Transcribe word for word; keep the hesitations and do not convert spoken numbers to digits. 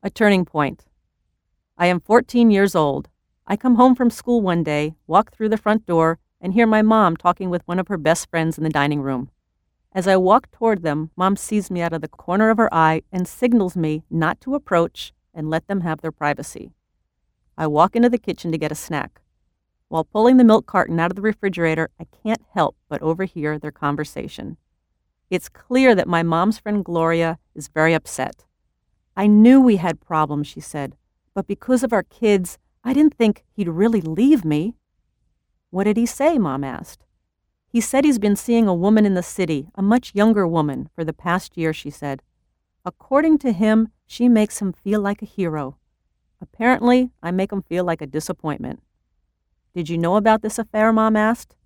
A turning point. I am fourteen years old. I come home from school one day, walk through the front door, and hear my mom talking with one of her best friends in the dining room. As I walk toward them, Mom sees me out of the corner of her eye and signals me not to approach and let them have their privacy. I walk into the kitchen to get a snack. While pulling the milk carton out of the refrigerator, I can't help but overhear their conversation. It's clear that my mom's friend Gloria is very upset. I knew we had problems, she said, but because of our kids, I didn't think he'd really leave me. What did he say? Mom asked. He said he's been seeing a woman in the city, a much younger woman, for the past year, she said. According to him, she makes him feel like a hero. Apparently, I make him feel like a disappointment. Did you know about this affair? Mom asked.